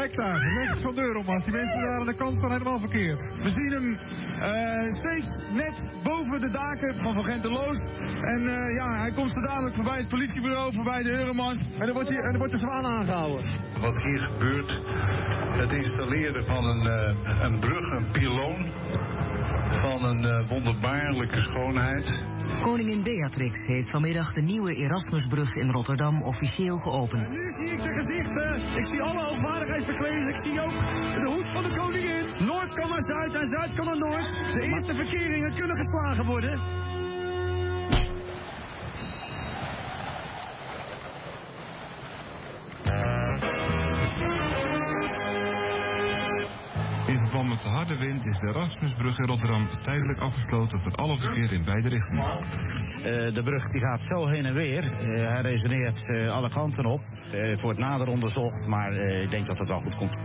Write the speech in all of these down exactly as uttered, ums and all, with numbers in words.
hectare, rechts van de Euromast. Die mensen daar aan de kant staan helemaal verkeerd. We zien hem uh, steeds net boven de daken van Van Genteloos. En uh, ja, hij komt zo dadelijk voorbij het politiebureau, voorbij de Euromast. En dan wordt, hij, en dan wordt de zwaan aangehouden. Wat hier gebeurt, het installeren van een, uh, een brug, een piloon, van een uh, wonderbaarlijke schoonheid. Koningin Beatrix heeft vanmiddag de nieuwe Erasmusbrug in Rotterdam officieel geopend. En nu zie ik de gezichten, ik zie alle hoogwaardigheidsbekleders, ik zie ook de hoed van de koningin. Noord kan naar Zuid en Zuid kan naar Noord. De eerste verkeringen kunnen geslagen worden. In verband met de harde wind is de Erasmusbrug in Rotterdam tijdelijk afgesloten voor alle verkeer in beide richtingen. Uh, de brug die gaat zo heen en weer. Uh, hij resoneert uh, alle kanten op. Uh, het wordt nader onderzocht, maar uh, ik denk dat het wel goed komt.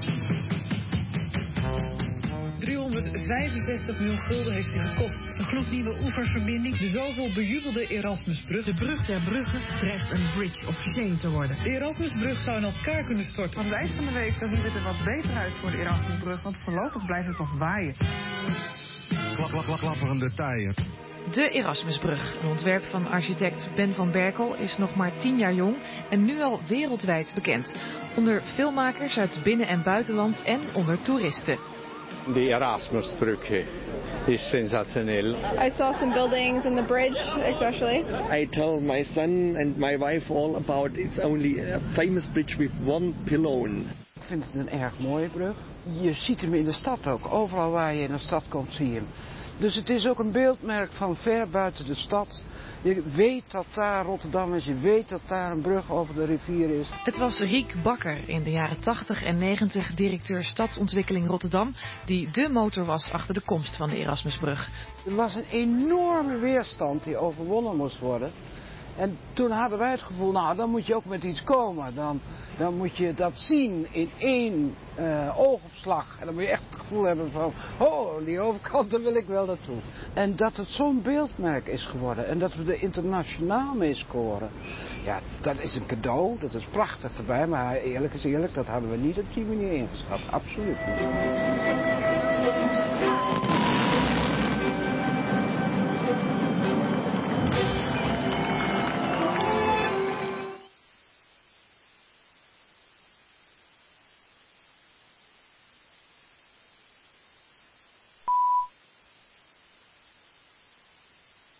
driehonderdvijfenzestig miljoen gulden heeft hij gekost. Een gloednieuwe oeververbinding, de zoveel bejubelde Erasmusbrug. De brug der bruggen dreigt een bridge of shame te worden. De Erasmusbrug zou in elkaar kunnen storten. Aan het eind van de week ziet het er wat beter uit voor de Erasmusbrug, want voorlopig blijft het nog waaien. Klap, klap, klap, klapperende taaien. De Erasmusbrug, een ontwerp van architect Ben van Berkel, is nog maar tien jaar jong en nu al wereldwijd bekend. Onder filmmakers uit binnen- en buitenland en onder toeristen. De Erasmusbrug is sensationeel. I saw some buildings and the bridge especially. I tell my son and my wife all about it's only a famous bridge with one pylon. Ik vind het een erg mooie brug. Je ziet hem in de stad ook. Overal waar je in de stad komt zie je hem. Dus het is ook een beeldmerk van ver buiten de stad. Je weet dat daar Rotterdam is, je weet dat daar een brug over de rivier is. Het was Riek Bakker, in de jaren tachtig en negentig directeur stadsontwikkeling Rotterdam, die dé motor was achter de komst van de Erasmusbrug. Er was een enorme weerstand die overwonnen moest worden. En toen hadden wij het gevoel, nou dan moet je ook met iets komen. Dan, dan moet je dat zien in één uh, oogopslag. En dan moet je echt het gevoel hebben van, oh, die overkant, daar wil ik wel naartoe. En dat het zo'n beeldmerk is geworden. En dat we er internationaal mee scoren. Ja, dat is een cadeau, dat is prachtig erbij. Maar eerlijk is eerlijk, dat hadden we niet op die manier ingeschat. Absoluut niet.